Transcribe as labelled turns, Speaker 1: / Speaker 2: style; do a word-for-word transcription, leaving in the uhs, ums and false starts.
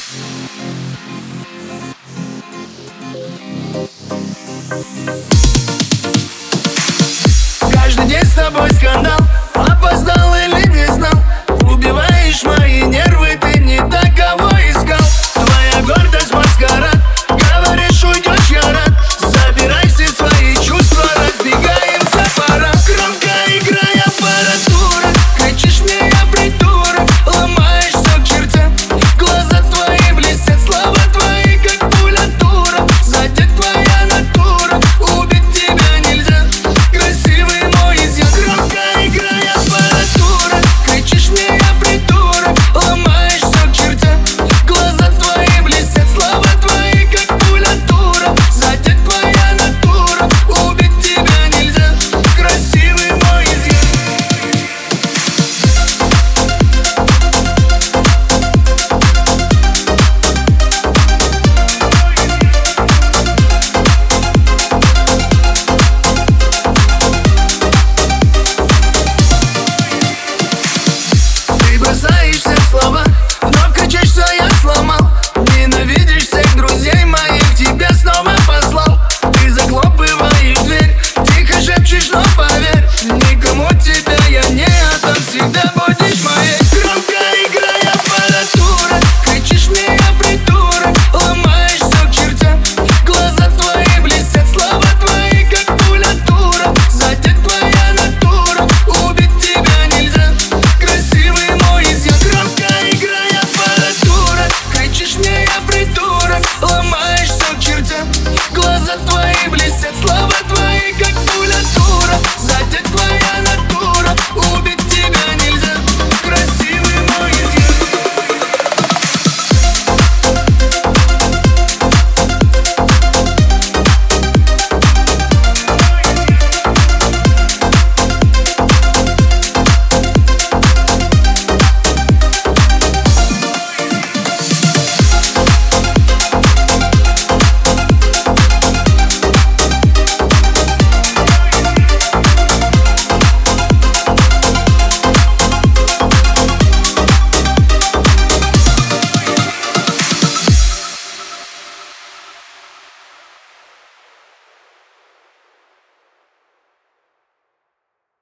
Speaker 1: Каждый день с тобой скандал, опоздал или не знал. Убиваешь мои нервы, ты не такого искал. Твоя гордость маскарад, говоришь, уйдешь, я рад. Забирай все свои чувства, разбегаемся пора. Громко играй аппаратура, кричишь мне, я придурок. Ломаешь все к чертям, глаза твои блестят. Слова твои, как пуля дура. Задет твоя натура, убить тебя нельзя. Красивый мой изъян. Громко играй аппаратура, кричишь мне, я придурок. Ломаешь все к чертям, глаза твои блестят. Слова твои, как пуля дура. Задет твоя натура, убить тебя нельзя. Красивый мой изъян. Ты бросаешься в слова, вновь кричишь, что я сломал.